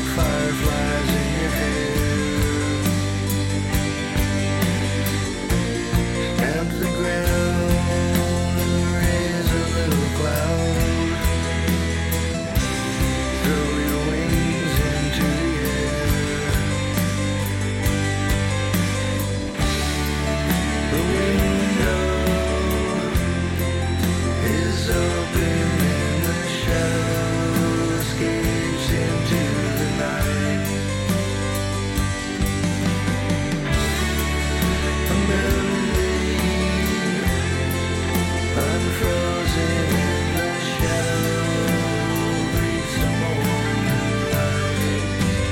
fireflies in your hair. Stamp the ground, raise a little cloud. Throw your wings into the air. The window is open and the shadow escapes into the night. A memory unfrozen in the shadow breathes the morning light.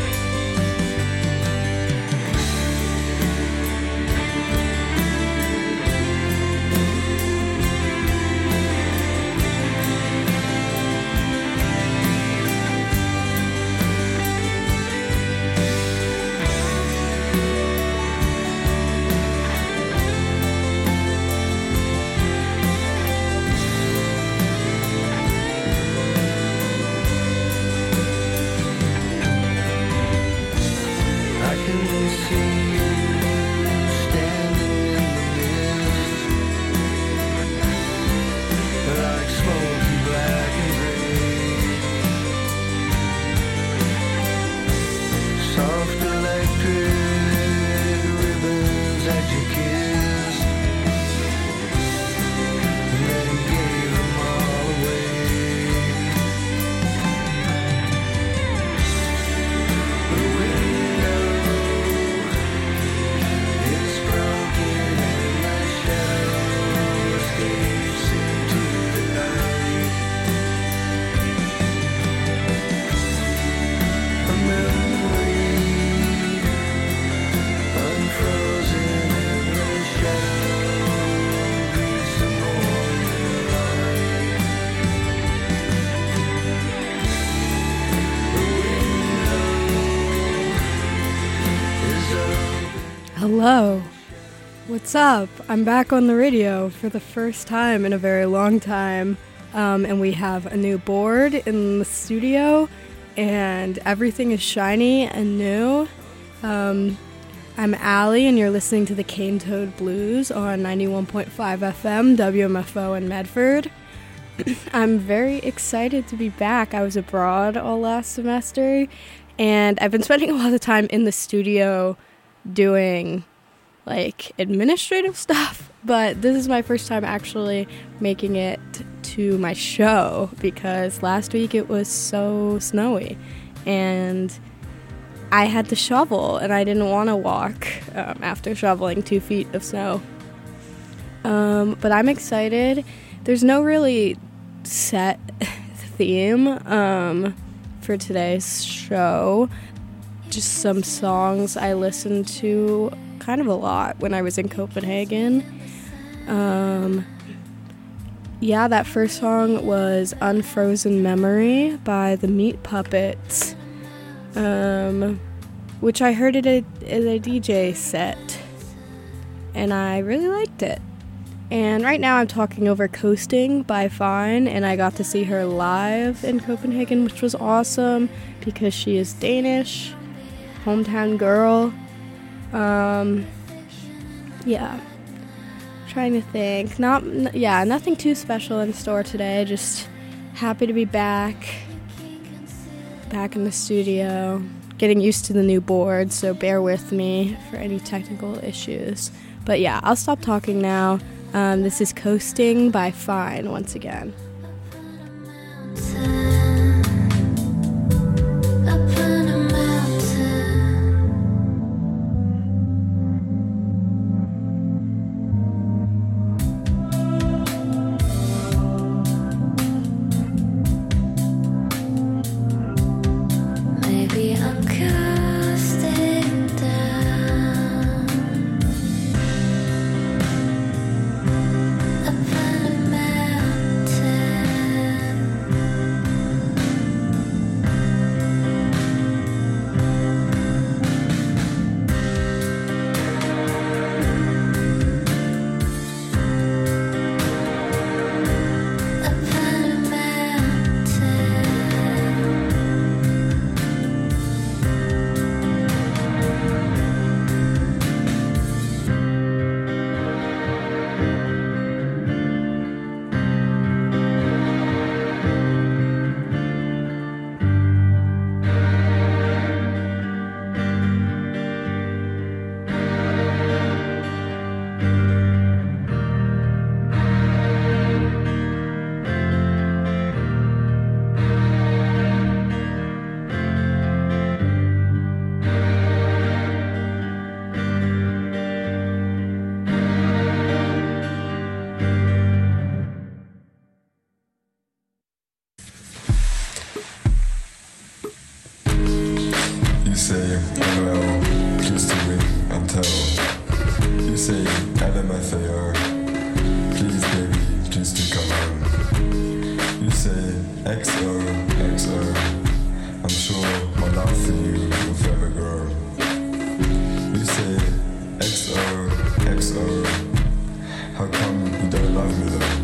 I can see you standing in the mist, like smoky black and gray. Soft electric ribbons that you kissed, and then gave them all away. The window is broken and the shadow escapes into the night. A memory unfrozen and the shadow greets the morning light. The window is open. Hello. What's up? I'm back on the radio for the first time in a very long time. And we have a new board in the studio, and everything is shiny and new. I'm Allie, and you're listening to the Cane Toad Blues on 91.5 FM, WMFO in Medford. I'm very excited to be back. I was abroad all last semester, and I've been spending a lot of time in the studio doing like administrative stuff, but this is my first time actually making it to my show because last week it was so snowy and I had to shovel and I didn't want to walk after shoveling 2 feet of snow. But I'm excited. There's no really set theme for today's show. Just some songs I listened to kind of a lot when I was in Copenhagen. Yeah, that first song was Unfrozen Memory by the Meat Puppets, which I heard at a DJ set, and I really liked it. And right now I'm talking over Coasting by Fine, and I got to see her live in Copenhagen, which was awesome because she is Danish, hometown girl. Yeah, trying to think. Nothing too special in store today. Just happy to be back in the studio, getting used to the new board, so bear with me for any technical issues. But yeah, I'll stop talking now. This is Coasting by Fine once again. Upon a mountain say LOL, please to ring and tell. You say LMFAO, please baby, please to come home. You say XOXO, I'm sure my love for you will forever grow. You say XOXO, how come you don't love me though?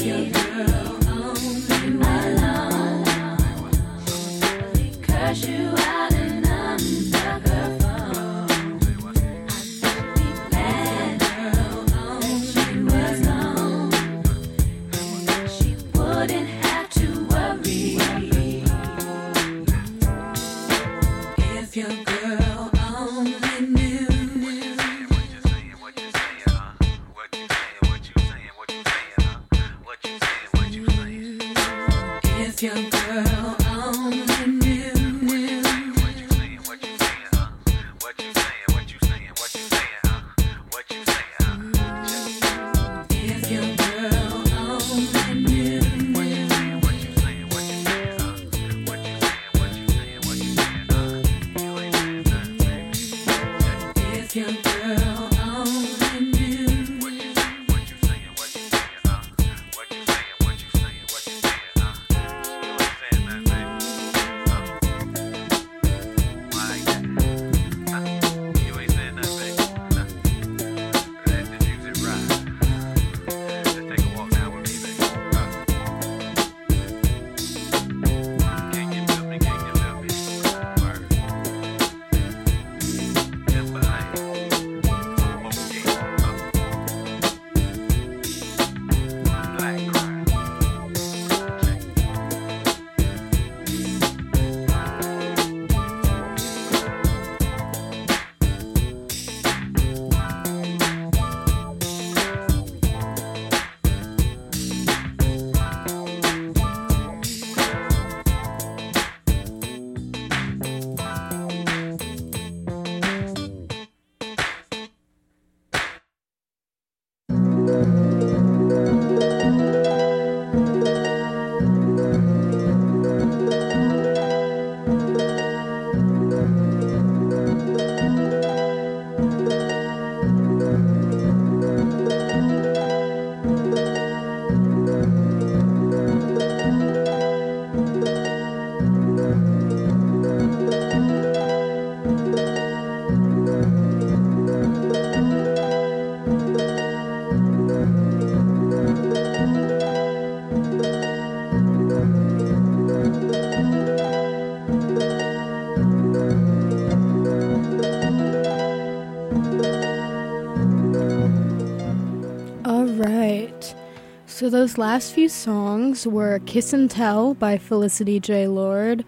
So those last few songs were Kiss and Tell by Felicity J. Lord,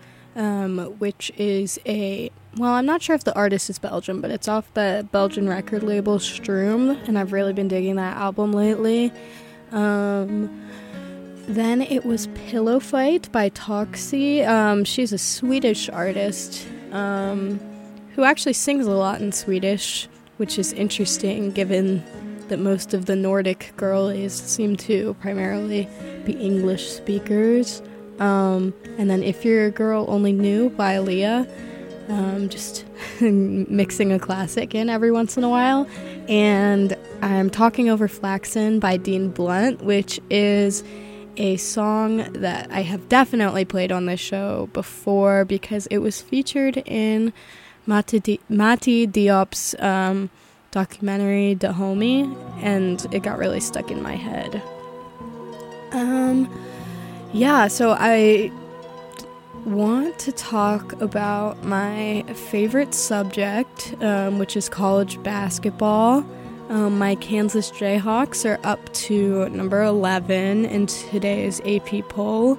which is I'm not sure if the artist is Belgian, but it's off the Belgian record label Stroom, and I've really been digging that album lately. Then it was Pillow Fight by Toxie. She's a Swedish artist who actually sings a lot in Swedish, which is interesting given that most of the Nordic girlies seem to primarily be English speakers. And then If You're a Girl Only Knew by Aaliyah, just mixing a classic in every once in a while. And I'm Talking Over Flaxen by Dean Blunt, which is a song that I have definitely played on this show before because it was featured in Mati Diop's documentary Dahomey, and it got really stuck in my head. So I want to talk about my favorite subject, which is college basketball. My Kansas Jayhawks are up to number 11 in today's AP poll.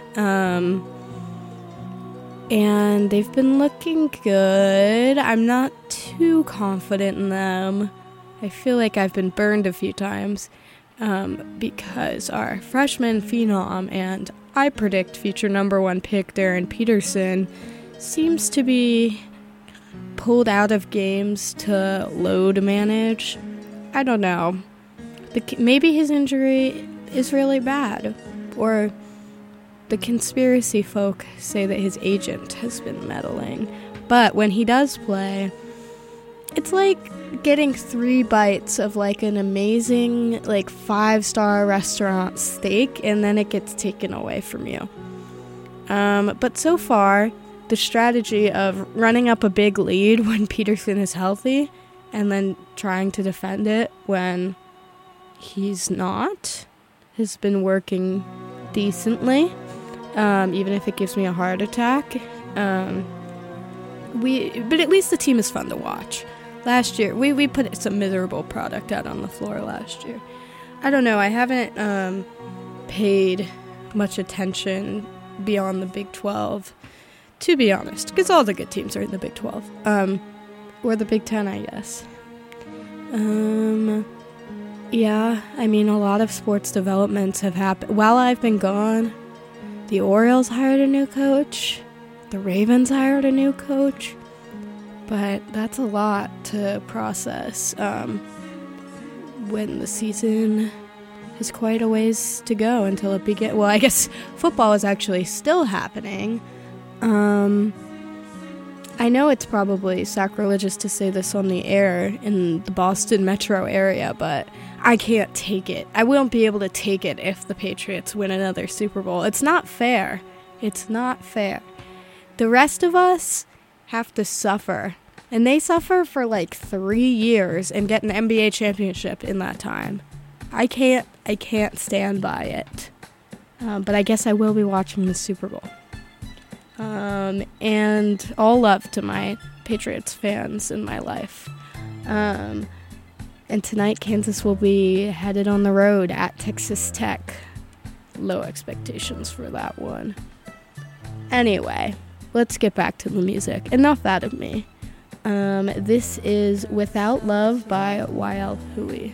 And they've been looking good. I'm not too confident in them. I feel like I've been burned a few times because our freshman phenom and I predict future number 1 pick Darren Peterson seems to be pulled out of games to load manage. I don't know. Maybe his injury is really bad, or the conspiracy folk say that his agent has been meddling. But when he does play, it's like getting 3 bites of like an amazing 5-star restaurant steak, and then it gets taken away from you. But so far, the strategy of running up a big lead when Peterson is healthy and then trying to defend it when he's not has been working decently, even if it gives me a heart attack. But at least the team is fun to watch. Last year, we put some miserable product out on the floor last year. I don't know, I haven't paid much attention beyond the Big 12, to be honest, because all the good teams are in the Big 12. Or the Big 10, I guess. Yeah, I mean, a lot of sports developments have happened. While I've been gone, the Orioles hired a new coach, the Ravens hired a new coach, but that's a lot to process when the season is quite a ways to go until it begins. Well, I guess football is actually still happening. I know it's probably sacrilegious to say this on the air in the Boston metro area, but I can't take it. I won't be able to take it if the Patriots win another Super Bowl. It's not fair. It's not fair. The rest of us have to suffer. And they suffer for like 3 years and get an NBA championship in that time. I can't stand by it. But I guess I will be watching the Super Bowl. And all love to my Patriots fans in my life. And tonight, Kansas will be headed on the road at Texas Tech. Low expectations for that one. Anyway, let's get back to the music. Enough out of me. This is Without Love by YL Hui.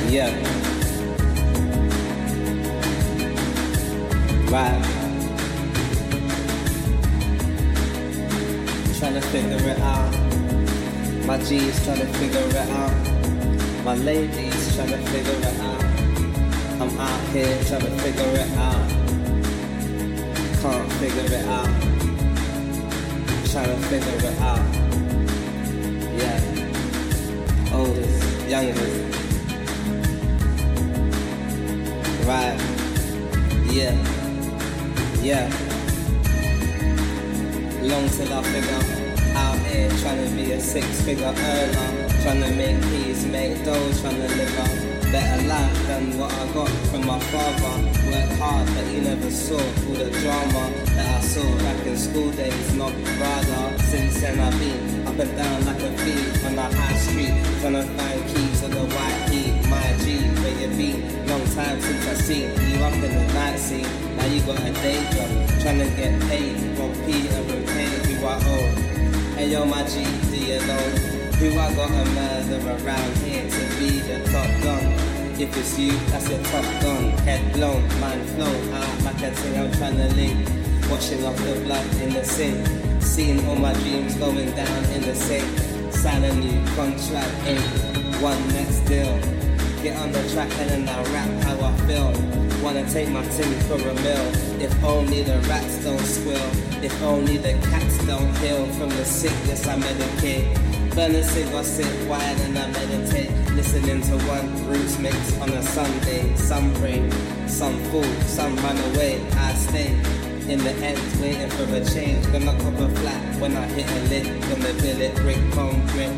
Yeah. Right. Trying to figure it out. My G's trying to figure it out. My ladies trying to figure it out. I'm out here trying to figure it out. Can't figure it out. Trying to figure it out. Yeah. Oldest, youngest. Right. Yeah. Yeah. Long till I figure out here, trying to be a six-figure earner, trying to make peace, make dough, trying to live a better life than what I got from my father. Worked hard, but he never saw all the drama that I saw back in school days, not rather. Since then I've been up and down like a thief on the high street, trying to find keys on the white heat. My G, where you been? Long time since I seen you up in the night scene. Now you got a day job, trying to get paid from Peter and pay who I owe. Hey yo, my G, do you know who I got to murder around here to be the top gun? If it's you, that's a top gun. Head blown, mind flown out like a thing I'm trying to link. Washing off the blood in the sink. Seeing all my dreams going down in the sink. Sign a new contract, ain't one next deal. Get on the track and then I rap how I feel. Wanna take my team for a meal. If only the rats don't squeal. If only the cats don't heal. From the sickness I medicate. Burn a cigar, sit quiet and I meditate. Listening to one roots mix on a Sunday. Some pray, some fool, some run away. I stay in the end waiting for a change. Gonna cop a flat when I hit a lick. Gonna build it brick on brick.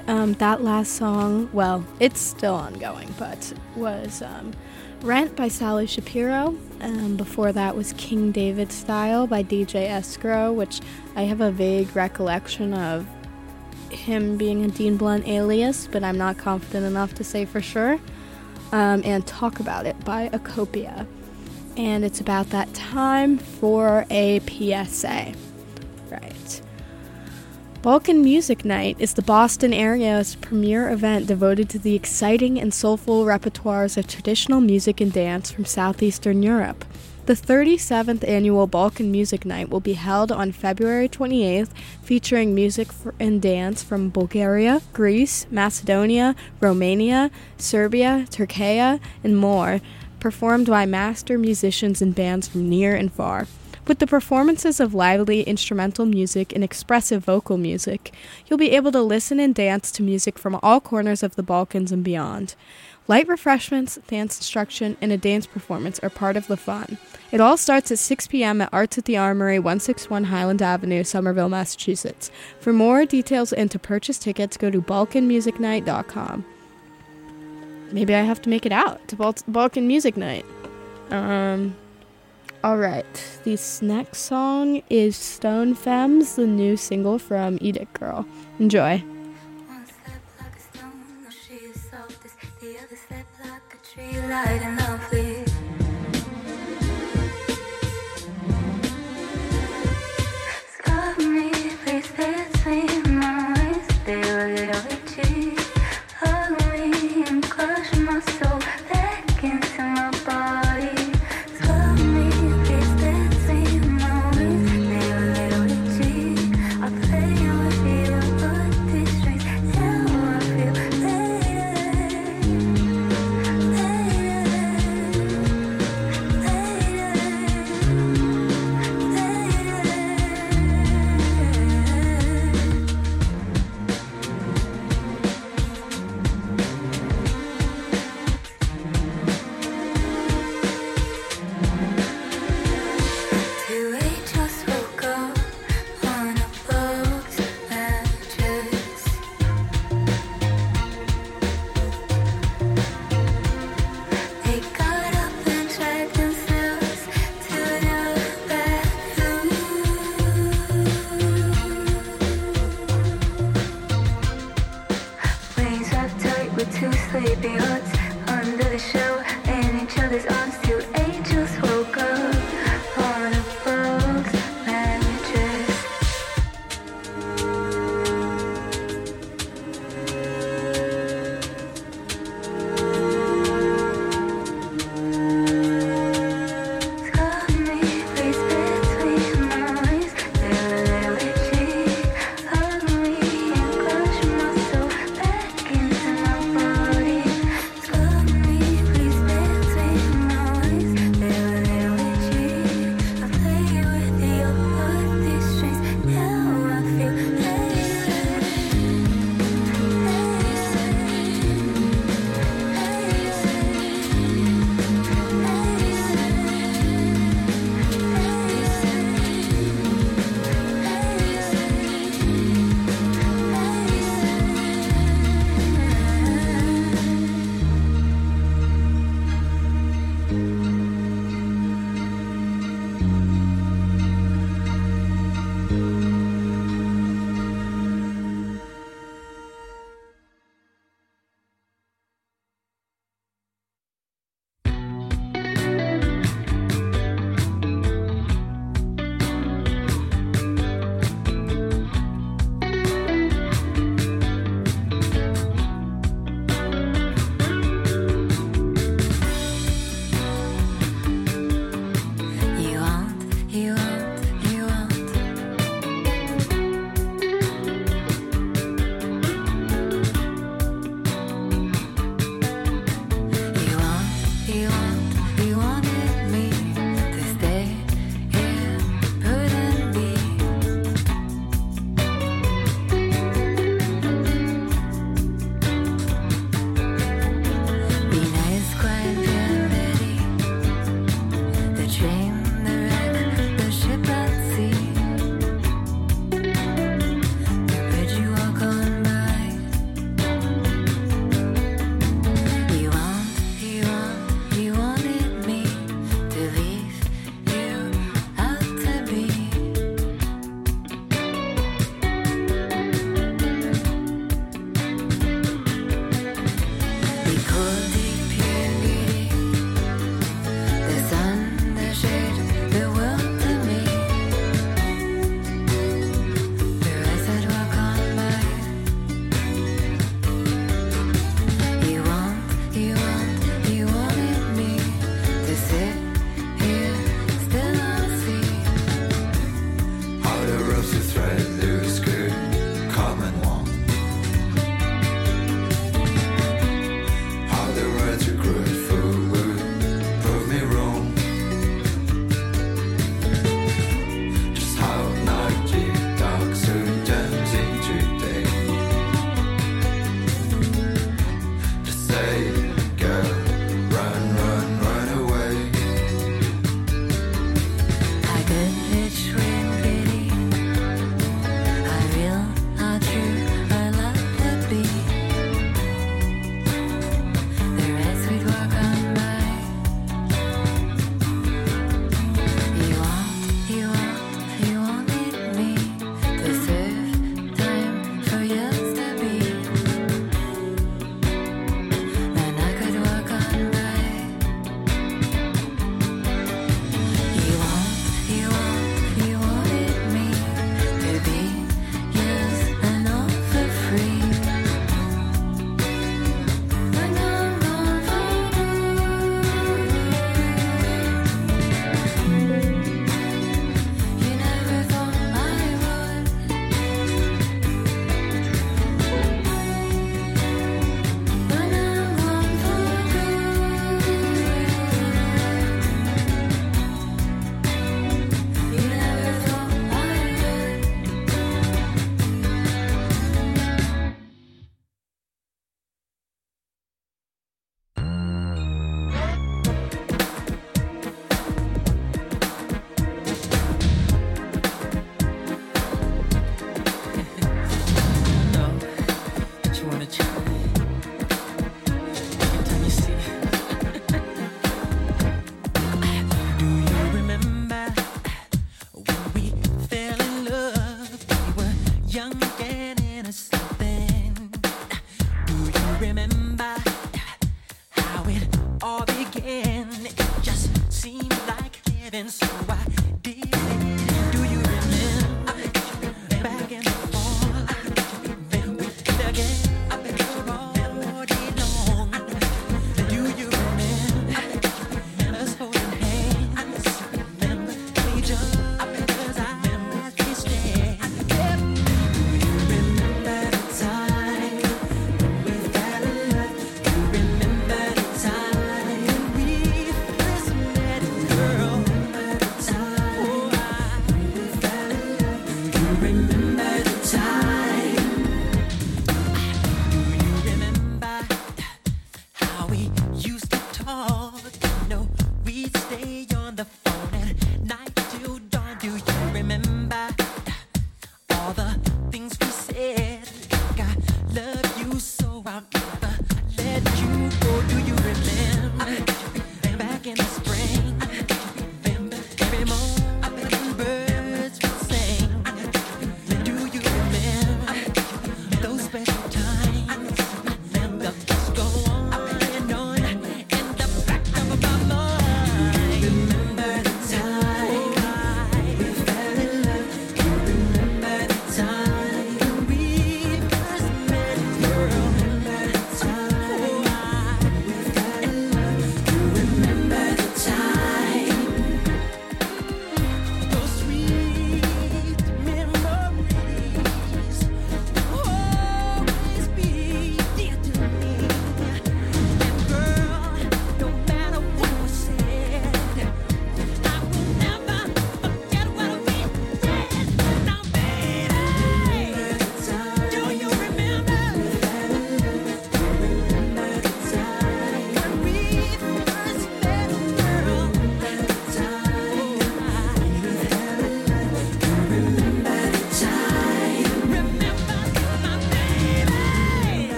That last song, well, it's still ongoing, but was Rent by Sally Shapiro. Before that was King David Style by DJ Escrow, which I have a vague recollection of him being a Dean Blunt alias, but I'm not confident enough to say for sure. And Talk About It by Acopia. And it's about that time for a PSA. Right. Balkan Music Night is the Boston area's premier event devoted to the exciting and soulful repertoires of traditional music and dance from southeastern Europe. The 37th annual Balkan Music Night will be held on February 28th, featuring music and dance from Bulgaria, Greece, Macedonia, Romania, Serbia, Turkey, and more, performed by master musicians and bands from near and far. With the performances of lively instrumental music and expressive vocal music, you'll be able to listen and dance to music from all corners of the Balkans and beyond. Light refreshments, dance instruction, and a dance performance are part of the fun. It all starts at 6 p.m. at Arts at the Armory, 161 Highland Avenue, Somerville, Massachusetts. For more details and to purchase tickets, go to balkanmusicnight.com. Maybe I have to make it out to Balkan Music Night. Alright, this next song is Stone Femmes, the new single from Edict Girl. Enjoy. One step like a stone, no, she is softest. The other step like a tree, light and lovely. Love me, please stay between my ways. They were a little itchy. Hug me and crush my soul back into my body. Love me, please stay between my ways. They were a little itchy. I play with you, but these strings tell how I feel. Two angels woke up on a box mattress. They got up and dragged themselves to the bathroom. Wings wrapped tight with two sleepy hearts under the shower in each other's arms. Two angels woke up on a box mattress. Love me, please between my ways. They're a little itchy. Hug me and crush my soul back into my body. Love me, please between my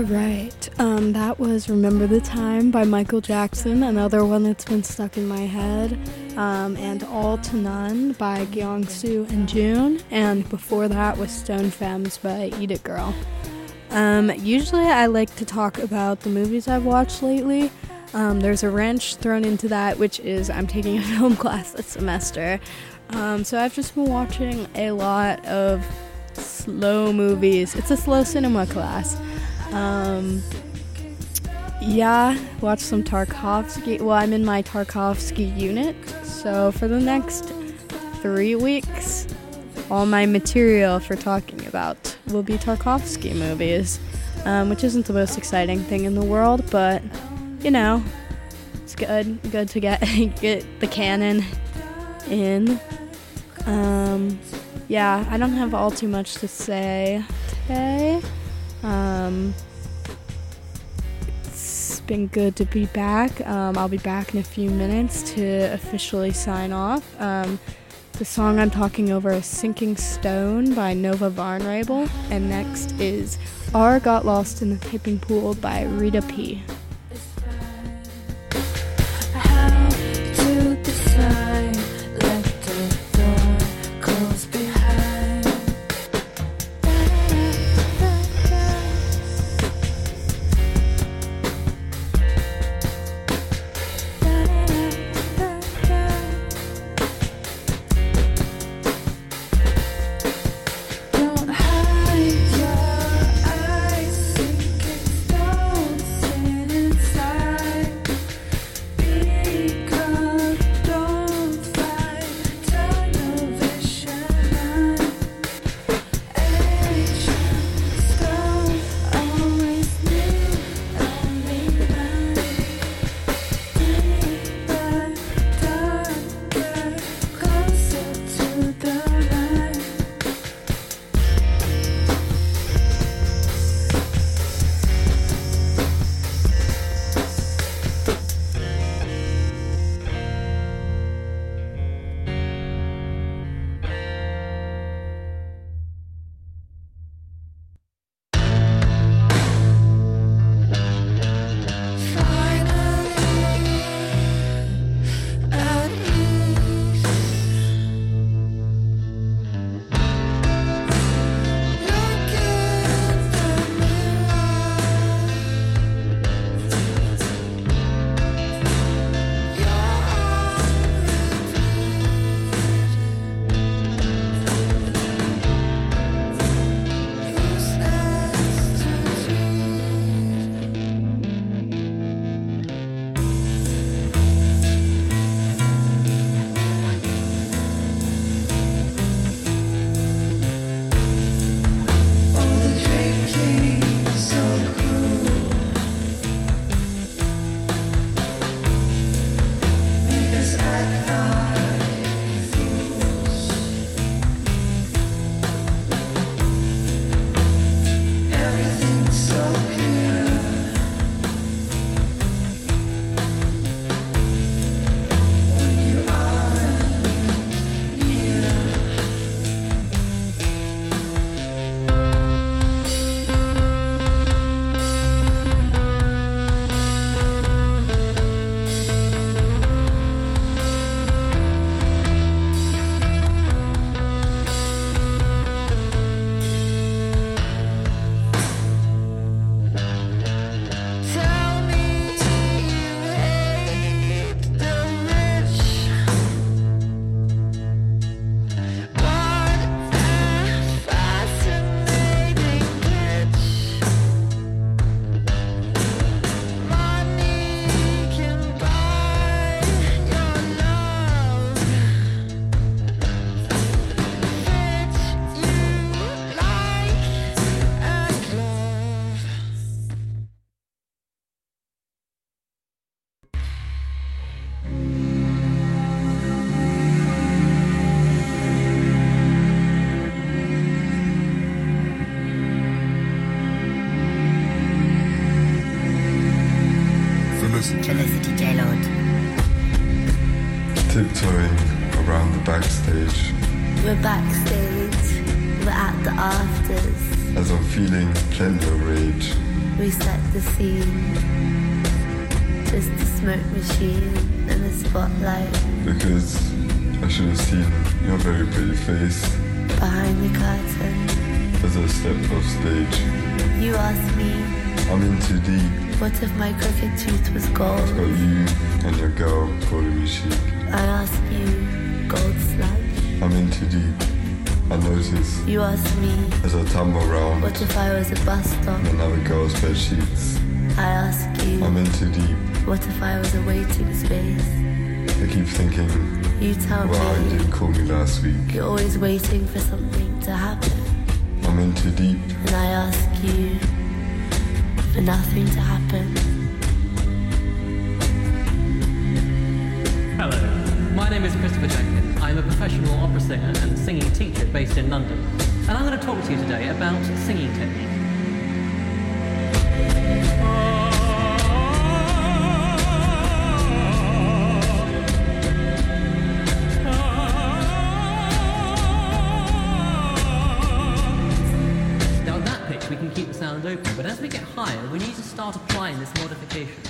Right. That was Remember the Time by Michael Jackson, another one that's been stuck in my head. And All to None by Gyeongsu and June. And before that was Stone Femmes by Eat It Girl. Usually I like to talk about the movies I've watched lately. There's a wrench thrown into that, which is I'm taking a film class this semester. So I've just been watching a lot of slow movies. It's a slow cinema class. Watch some Tarkovsky. Well, I'm in my Tarkovsky unit, so for the next 3 weeks, all my material for talking about will be Tarkovsky movies, which isn't the most exciting thing in the world, but, you know, it's good to get the canon in. I don't have all too much to say today. It's been good to be back. I'll be back in a few minutes to officially sign off. The song I'm talking over is Sinking Stone by Nova Varnrabel, and next is R Got Lost in the Tipping Pool by Rita P. How to decide, let the door close behind. Don't hide your eyes, sinking stones sit inside. Be calm, don't fight, turn your vision on. Ancient stone, always new, only mine. Deeper, darker, closer to the light. Tell me, do you hate the rich? What a fascinating pitch. Money can buy your love. Fit you like a glove. Felicity J-Lord. Tiptoeing around the backstage We're backstage, we're at the afters. as I'm feeling plenty of rage. We set the scene. Just the smoke machine and the spotlight. Because I should have seen your very pretty face Behind the curtain, as I stepped off stage. you asked me, I'm in too deep. what if my crooked tooth was I've gold? got you and your girl calling me chic. I asked you, gold sludge. I'm in too deep. I notice You asked me, as I tumble round what if I was a bus stop? in another girl's bed sheets. I ask you, I'm in too deep. what if I was a waiting space? I keep thinking, You tell wow, you me, didn't call me last week. you're always waiting for something to happen. I'm in too deep. And I ask you, for nothing to happen. Hello, my name is Christopher Jenkins. I'm a professional opera singer and singing teacher based in London. And I'm going to talk to you today about singing technique. Now at that pitch we can keep the sound open, but as we get higher we need to start applying this modification.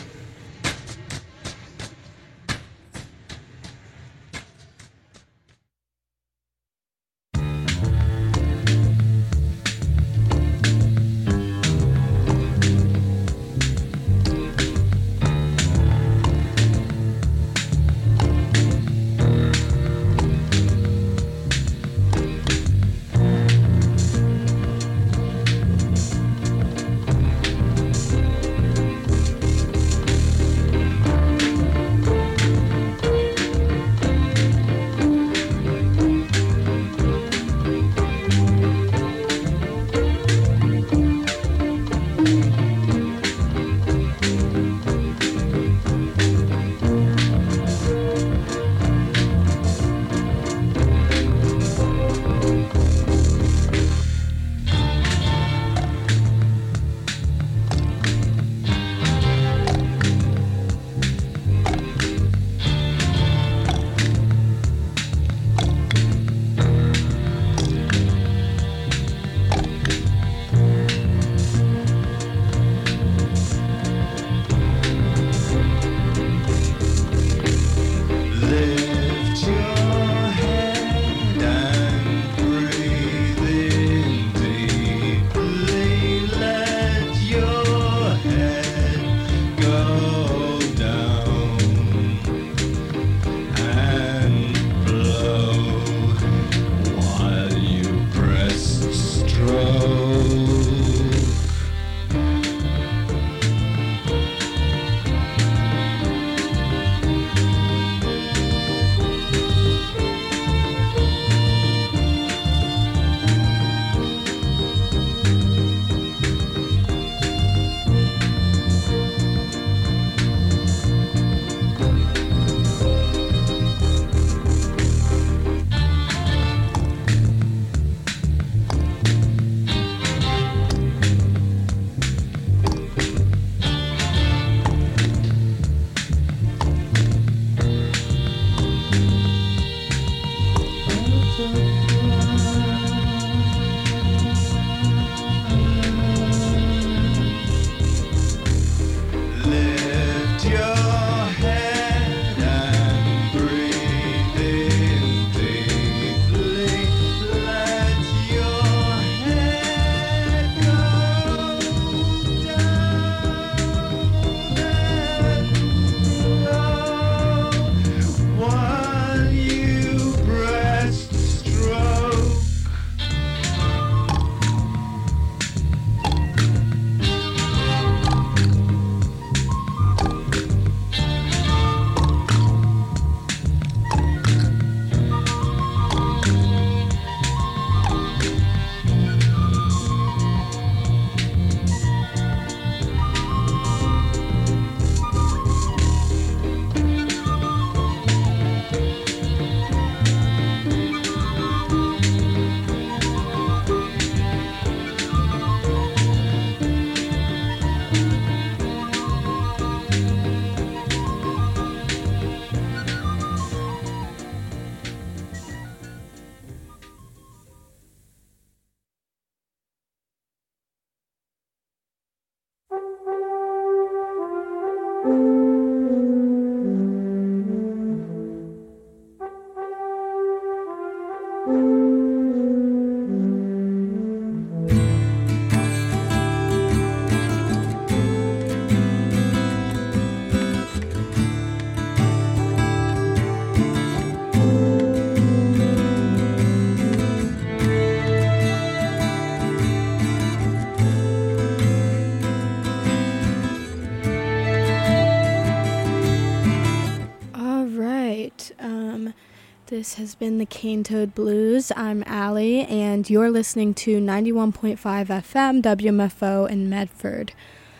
This has been the Cane Toad Blues. I'm Allie, and you're listening to 91.5 FM WMFO in Medford.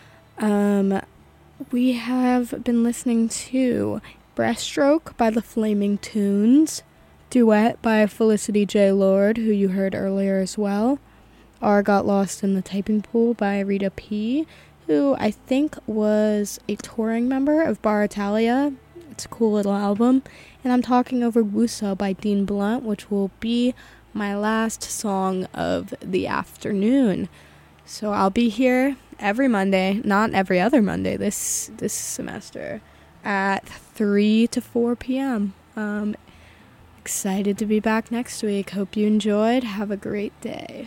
We have been listening to Breaststroke by the Flaming Tunes, Duet by Felicity J. Lord, who you heard earlier as well, R Got Lost in the Typing Pool by Rita P., who I think was a touring member of Bar Italia. It's a cool little album. And I'm talking over Wusa by Dean Blunt, which will be my last song of the afternoon. So I'll be here every Monday, not every other Monday this semester, at 3 to 4 p.m. Excited to be back next week. Hope you enjoyed. Have a great day.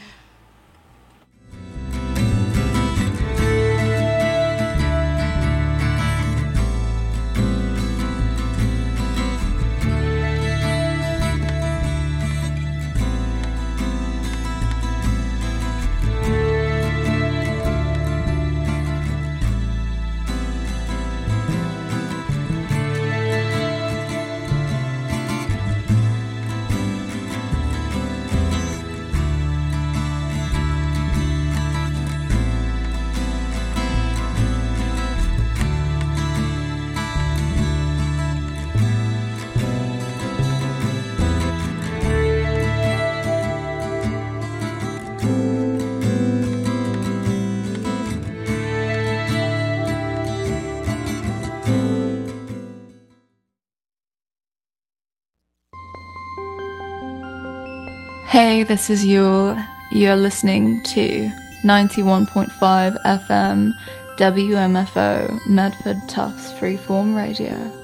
Hey, this is Yule. You're listening to 91.5 FM WMFO Medford Tufts Freeform Radio.